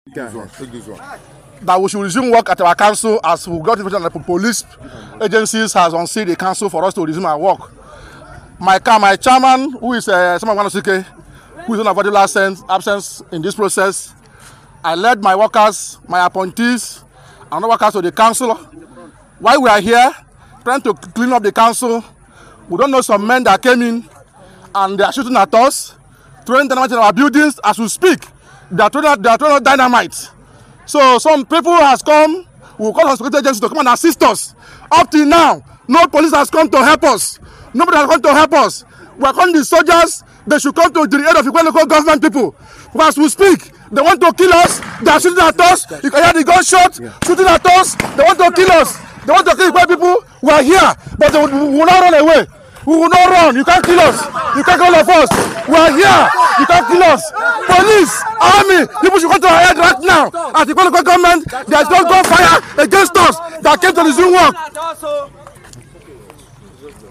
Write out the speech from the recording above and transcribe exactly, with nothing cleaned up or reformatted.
This one, take this one. That we should resume work at our council as we got information that the police agencies has unsealed the council for us to resume our work. My my chairman, who is uh, Samuel Wanosike, who is unavoidable absence, absence in this process, I led my workers, my appointees, and other workers to the council. While we are here, trying to clean up the council, we don't know some men that came in and they are shooting at us, throwing dynamite in our buildings as we speak. They are throwing, they are throwing dynamite. So some people has come, we will call on security agencies to come and assist us. Up till now, no police has come to help us. Nobody has come to help us. We are calling the soldiers, they should come to the aid of the local government people. As we speak, they want to kill us, they are shooting at us, you can hear the gunshot, yeah. shooting at us, they want to kill us, they want to kill the people. We are here, but they will, we will not run away. We will not run, you can't kill us, you can't kill all of us. We are here, you can't kill us. Police, army, people should come to our head right now. As the local government, there is no gunfire against us that came to resume work.